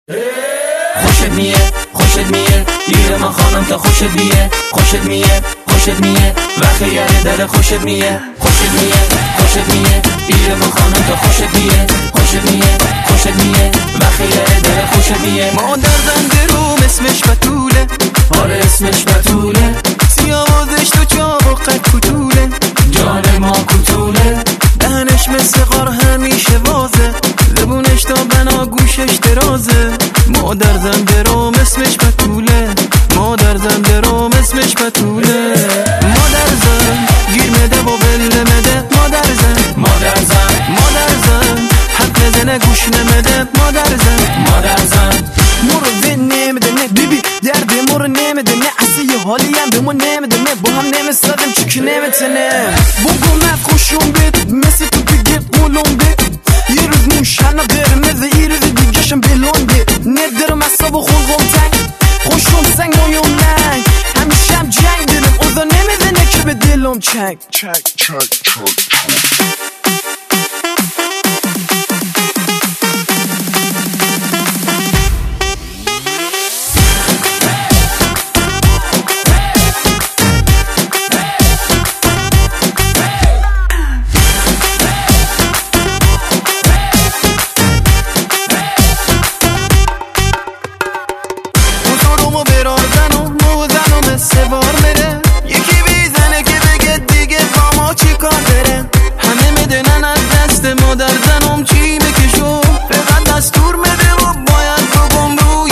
خوشت میه گیر من خانم تا خوشت میه وقتی یعنی دل خوشت میه گیر من خانم تا خوشت میه وقتی یعنی دل خوشت میه. ما در زنده روم اسمش بتوله، آره اسمش بتوله، سیاوازش تو چاق و قد کتوله، جان ما کتوله، دهنش مثل غار همیشه وازه، زبونش تا بنا گوشش درازه. ما در زنده روم اسمش بتوله، اسمش بتوله. مادر زن گیر مده و بله مده، مادر زن حق نزنه گوش نمده، مادر زن مرو ون نمیده نه بیبی درد مرو نمیده نه اصلی حالی هم به ما نمیده نه با هم نمیسادم چکی نمیتنه بگو نخوشون بید مثل تو بگه قولون بید یه روز موشنه قرمزه یه روز دیگهشم بلونده ندارم اصاب و خلقم تنگ خوشون سنگ مایم ننگ همیشه هم جنگ دارم اوضا نمیزنه که به دلم چنگ سوار میره یکی بیزنه که بگه دیگه با ما چی کار داره. همه میدونن از دست مادر زنم چی میکشم، فقط دستور میده و باید بگم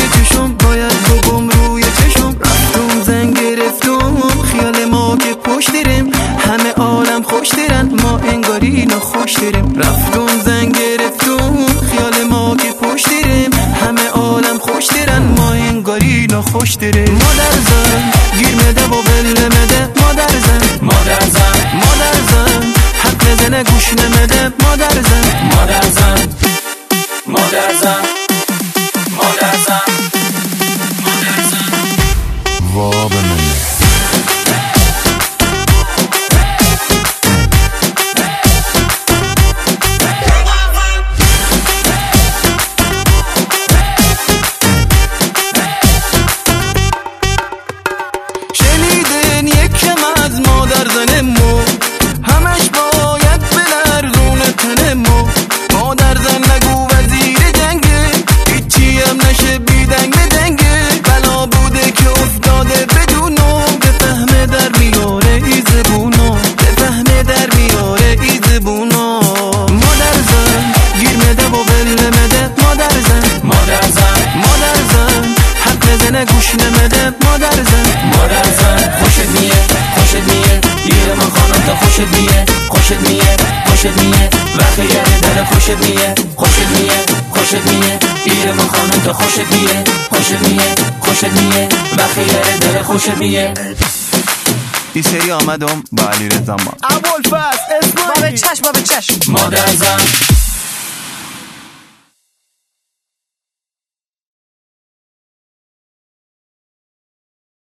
روی چشم. رفتم زن گرفتم خیال ما که پشت داریم، همه عالم خوش دارن ما انگاری نخوش داریم. رفتم زن گرفتم خیال ما که پشت داریم، همه عالم خوش دارن ما انگاری نخوش داریم. مادر زن گیر مده و بله مده، مادر زن حق نزنه گوش نمده، مادر زن وا به من شنیدین یکم از مادر زن مو همش باید بلرزونه تن مو. مادر زن نگو وزیر جنگه هیچی هم نشه بیدنگ بدنگه، بلا بوده که افتاده بدونو بفهمه در میاره ای زبونو. مادر زن گیر مده و بله مده، مادر زن حق نزنه گوش نمده، مادر زن خوشت میه گیر من خانم تا خوشت میه وقتی یعنی دل خوشت میه گیر من خانم تا خوشت میه وقتی یعنی دل خوشت میه. این سری آمدم با علی رضا ما ابوالفضل اسماعیلی بابا چشم مادر زن